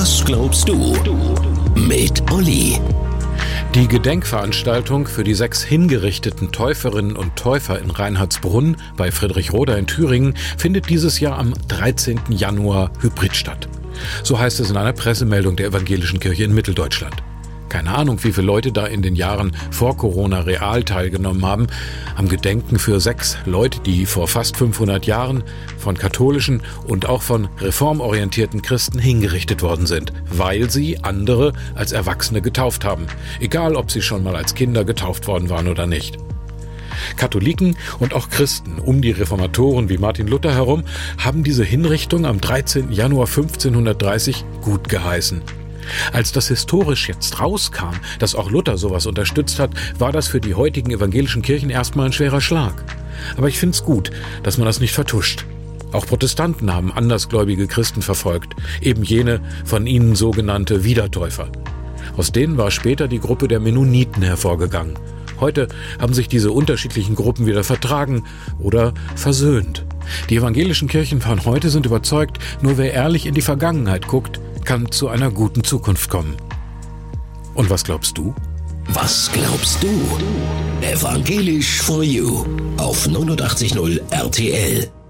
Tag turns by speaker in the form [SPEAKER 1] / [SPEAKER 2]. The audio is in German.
[SPEAKER 1] Was glaubst du? Mit Olli.
[SPEAKER 2] Die Gedenkveranstaltung für die 6 hingerichteten Täuferinnen und Täufer in Reinhardsbrunn bei Friedrichroda in Thüringen findet dieses Jahr am 13. Januar hybrid statt. So heißt es in einer Pressemeldung der Evangelischen Kirche in Mitteldeutschland. Keine Ahnung, wie viele Leute da in den Jahren vor Corona real teilgenommen haben am Gedenken für 6 Leute, die vor fast 500 Jahren von katholischen und auch von reformorientierten Christen hingerichtet worden sind, weil sie andere als Erwachsene getauft haben, egal ob sie schon mal als Kinder getauft worden waren oder nicht. Katholiken und auch Christen um die Reformatoren wie Martin Luther herum haben diese Hinrichtung am 13. Januar 1530 gut geheißen. Als das historisch jetzt rauskam, dass auch Luther sowas unterstützt hat, war das für die heutigen evangelischen Kirchen erstmal ein schwerer Schlag. Aber ich finde es gut, dass man das nicht vertuscht. Auch Protestanten haben andersgläubige Christen verfolgt, eben jene von ihnen sogenannte Wiedertäufer. Aus denen war später die Gruppe der Mennoniten hervorgegangen. Heute haben sich diese unterschiedlichen Gruppen wieder vertragen oder versöhnt. Die evangelischen Kirchen von heute sind überzeugt, nur wer ehrlich in die Vergangenheit guckt, kann zu einer guten Zukunft kommen. Und was glaubst du?
[SPEAKER 1] Was glaubst du? Evangelisch for You auf 89.0 RTL.